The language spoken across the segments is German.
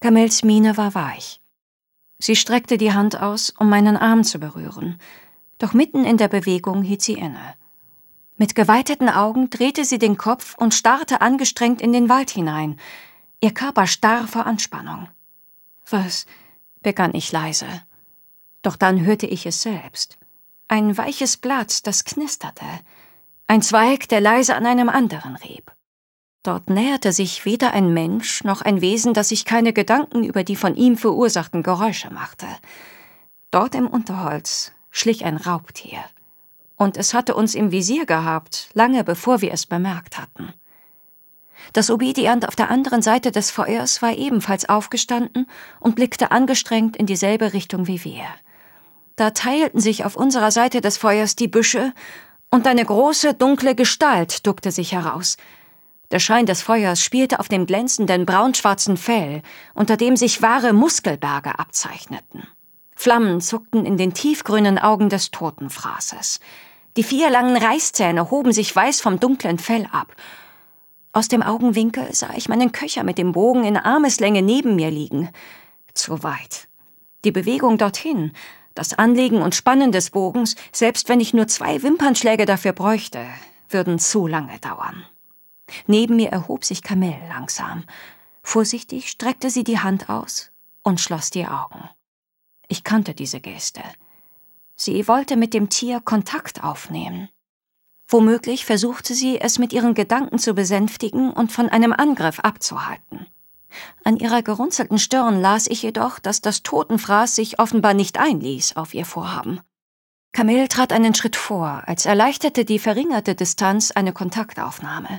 Kamels Miene war weich. Sie streckte die Hand aus, um meinen Arm zu berühren. Doch mitten in der Bewegung hielt sie inne. Mit geweiteten Augen drehte sie den Kopf und starrte angestrengt in den Wald hinein, ihr Körper starr vor Anspannung. »Was?« begann ich leise. Doch dann hörte ich es selbst. Ein weiches Blatt, das knisterte. Ein Zweig, der leise an einem anderen rieb. Dort näherte sich weder ein Mensch noch ein Wesen, das sich keine Gedanken über die von ihm verursachten Geräusche machte. Dort im Unterholz schlich ein Raubtier. Und es hatte uns im Visier gehabt, lange bevor wir es bemerkt hatten. Das Obediant auf der anderen Seite des Feuers war ebenfalls aufgestanden und blickte angestrengt in dieselbe Richtung wie wir. Da teilten sich auf unserer Seite des Feuers die Büsche, und eine große, dunkle Gestalt duckte sich heraus. Der Schein des Feuers spielte auf dem glänzenden braunschwarzen Fell, unter dem sich wahre Muskelberge abzeichneten. Flammen zuckten in den tiefgrünen Augen des Totenfraßes. Die 4 langen Reißzähne hoben sich weiß vom dunklen Fell ab. Aus dem Augenwinkel sah ich meinen Köcher mit dem Bogen in Armeslänge neben mir liegen. Zu weit. Die Bewegung dorthin, das Anlegen und Spannen des Bogens, selbst wenn ich nur 2 Wimpernschläge dafür bräuchte, würden zu lange dauern. Neben mir erhob sich Camille langsam. Vorsichtig streckte sie die Hand aus und schloss die Augen. Ich kannte diese Geste. Sie wollte mit dem Tier Kontakt aufnehmen. Womöglich versuchte sie, es mit ihren Gedanken zu besänftigen und von einem Angriff abzuhalten. An ihrer gerunzelten Stirn las ich jedoch, dass das Totenfraß sich offenbar nicht einließ auf ihr Vorhaben. Camille trat einen Schritt vor, als erleichterte die verringerte Distanz eine Kontaktaufnahme.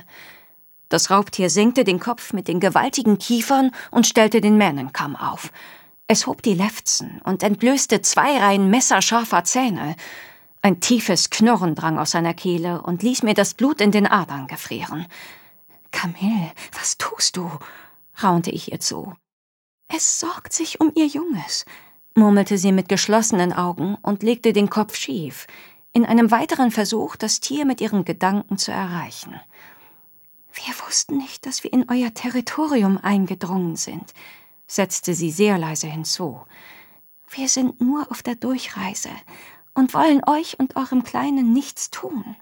Das Raubtier senkte den Kopf mit den gewaltigen Kiefern und stellte den Mähnenkamm auf. Es hob die Lefzen und entblößte 2 Reihen messerscharfer Zähne. Ein tiefes Knurren drang aus seiner Kehle und ließ mir das Blut in den Adern gefrieren. »Camille, was tust du?« raunte ich ihr zu. »Es sorgt sich um ihr Junges«, murmelte sie mit geschlossenen Augen und legte den Kopf schief, in einem weiteren Versuch, das Tier mit ihren Gedanken zu erreichen. »Wir wussten nicht, dass wir in euer Territorium eingedrungen sind«, setzte sie sehr leise hinzu. »Wir sind nur auf der Durchreise und wollen euch und eurem Kleinen nichts tun.«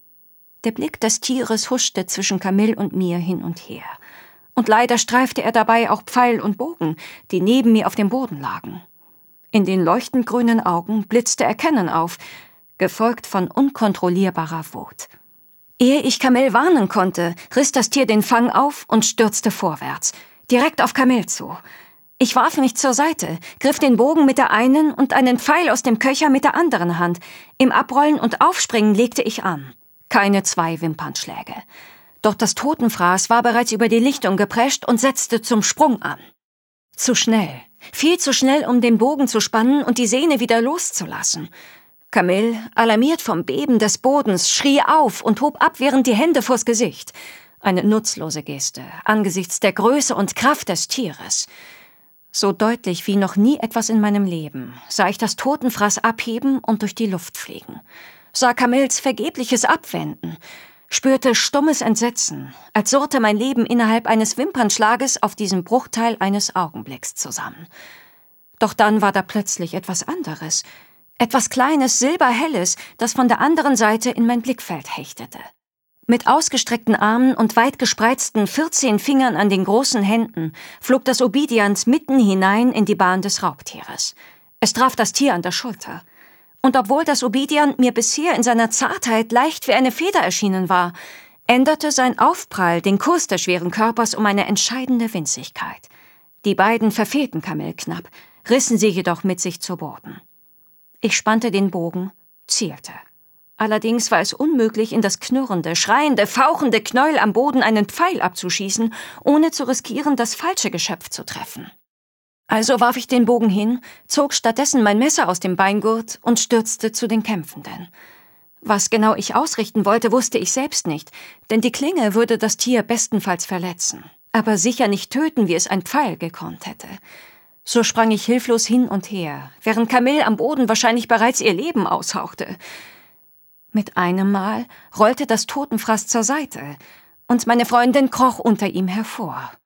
Der Blick des Tieres huschte zwischen Camille und mir hin und her. Und leider streifte er dabei auch Pfeil und Bogen, die neben mir auf dem Boden lagen. In den leuchtend grünen Augen blitzte Erkennen auf, gefolgt von unkontrollierbarer Wut. Ehe ich Camille warnen konnte, riss das Tier den Fang auf und stürzte vorwärts, direkt auf Camille zu. Ich warf mich zur Seite, griff den Bogen mit der einen und einen Pfeil aus dem Köcher mit der anderen Hand. Im Abrollen und Aufspringen legte ich an. Keine 2 Wimpernschläge. Doch das Totenfraß war bereits über die Lichtung geprescht und setzte zum Sprung an. Zu schnell. Viel zu schnell, um den Bogen zu spannen und die Sehne wieder loszulassen. Camille, alarmiert vom Beben des Bodens, schrie auf und hob abwehrend die Hände vors Gesicht. Eine nutzlose Geste, angesichts der Größe und Kraft des Tieres. So deutlich wie noch nie etwas in meinem Leben sah ich das Totenfraß abheben und durch die Luft fliegen. Sah Camilles vergebliches Abwenden, spürte stummes Entsetzen, als surrte mein Leben innerhalb eines Wimpernschlages auf diesem Bruchteil eines Augenblicks zusammen. Doch dann war da plötzlich etwas anderes, etwas Kleines, Silberhelles, das von der anderen Seite in mein Blickfeld hechtete. Mit ausgestreckten Armen und weit gespreizten 14 Fingern an den großen Händen flog das Obediant mitten hinein in die Bahn des Raubtieres. Es traf das Tier an der Schulter. Und obwohl das Obediant mir bisher in seiner Zartheit leicht wie eine Feder erschienen war, änderte sein Aufprall den Kurs des schweren Körpers um eine entscheidende Winzigkeit. Die beiden verfehlten Camille knapp, rissen sie jedoch mit sich zu Boden. Ich spannte den Bogen, zielte. Allerdings war es unmöglich, in das knurrende, schreiende, fauchende Knäuel am Boden einen Pfeil abzuschießen, ohne zu riskieren, das falsche Geschöpf zu treffen. Also warf ich den Bogen hin, zog stattdessen mein Messer aus dem Beingurt und stürzte zu den Kämpfenden. Was genau ich ausrichten wollte, wusste ich selbst nicht, denn die Klinge würde das Tier bestenfalls verletzen, aber sicher nicht töten, wie es ein Pfeil gekonnt hätte. So sprang ich hilflos hin und her, während Camille am Boden wahrscheinlich bereits ihr Leben aushauchte. Mit einem Mal rollte das Totenfraß zur Seite und meine Freundin kroch unter ihm hervor.